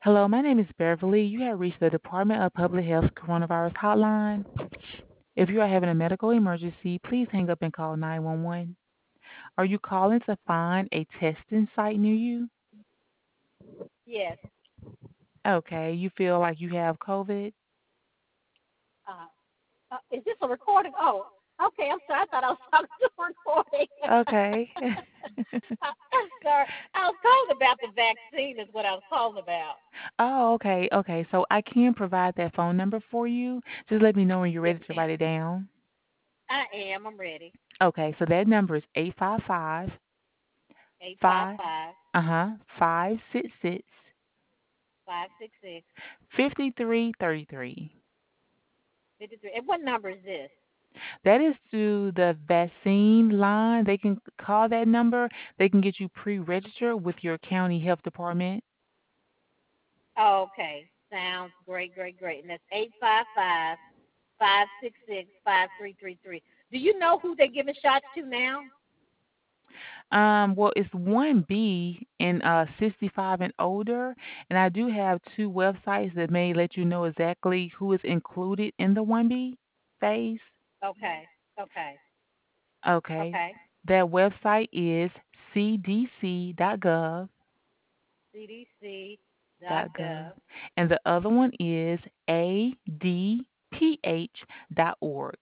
Hello, my name is Beverly. You have reached the Department of Public Health Coronavirus Hotline. If you are having a medical emergency, please hang up and call 911. Are you calling to find a testing site near you? Yes. Okay, you feel like you have COVID? Uh, is this a recording? Oh, okay. I'm sorry. I thought I was talking to a recording. Okay. I'm sorry. I was calling about the vaccine. Is what I was calling about. Oh, okay, okay. So I can provide that phone number for you. Just let me know when you're Yes, ready to ma'am. write it down. I am. I'm ready. Okay, so that number is 855 Eight five 5 five 566 566 5333. 53. And what number is this? That is to the vaccine line. They can call that number. They can get you pre-registered with your county health department. Oh, okay. Sounds great, great, great. And that's 855 566 5333. Do you know who they're giving shots to now? Well, it's 1B in 65 and older, and I do have two websites that may let you know exactly who is included in the 1B phase. Okay. Okay. Okay, Okay. that website is cdc.gov. CDC.gov. And the other one is adph.org.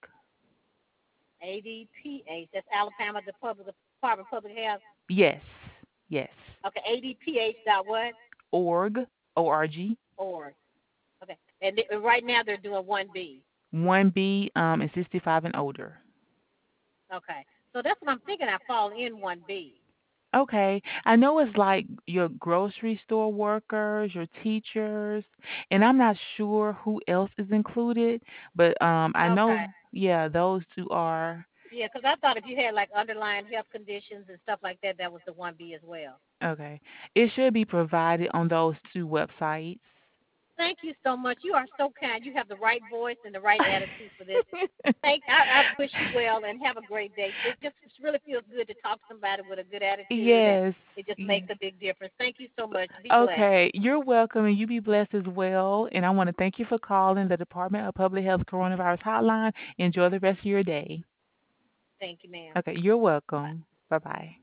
ADPH. That's Alabama Department of Public Health. Yes, yes. Okay. ADPH. Dot what? Org, O-R-G. Org. Okay. And right now they're doing 1B. 1B is 65 and older. Okay. So that's what I'm thinking. I fall in 1B. Okay, I know it's like your grocery store workers, your teachers, and I'm not sure who else is included, but I know, Okay. yeah, those two are. Yeah, because I thought if you had like underlying health conditions and stuff like that, that was the 1B as well. Okay. It should be provided on those two websites. Thank you so much. You are so kind. You have the right voice and the right attitude for this. I wish you well and have a great day. It really feels good to talk to somebody with a good attitude, and Yes. it just Yeah. makes a big difference. Thank you so much. Be blessed. Okay, you're welcome and you be blessed as well. And I want to thank you for calling the Department of Public Health Coronavirus Hotline. Enjoy the rest of your day. Thank you, ma'am. Okay, you're Bye. welcome. Bye bye.